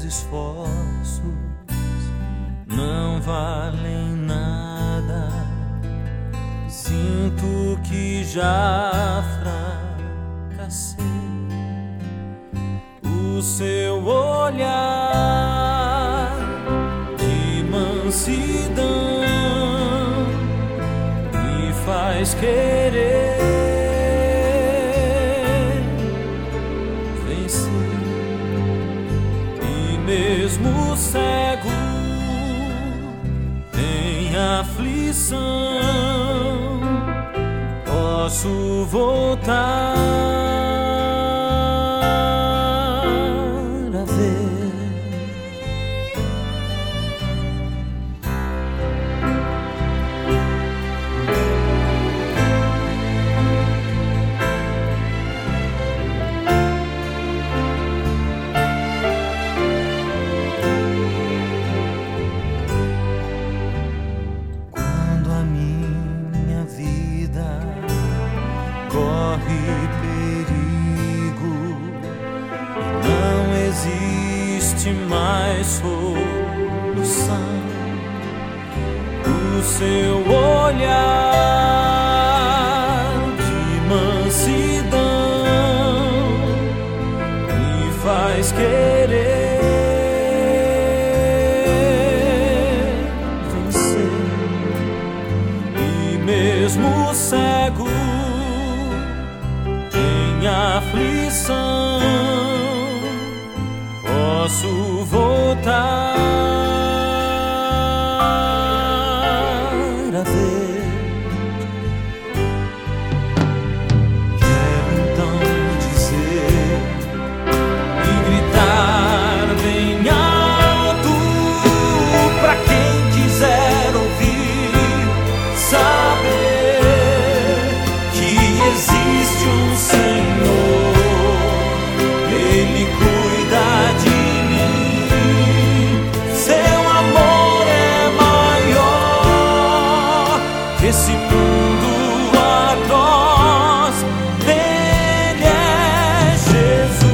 esforços não valem nada. Sinto que já fracassei. O seu olhar de mansidão me faz querer vencer. E mesmo cego em aflição, posso voltar a ver. Quando a minha vida corre perigo, não existe mais solução. O seu olhar de mansidão me faz querer vencer. E mesmo cego em aflição, posso voltar a ver. Quero então dizer e gritar bem alto pra quem quiser ouvir, saber que existe um Senhor, Ele cuida de mim. Seu amor é maior que esse mundo atroz. Ele é Jesus.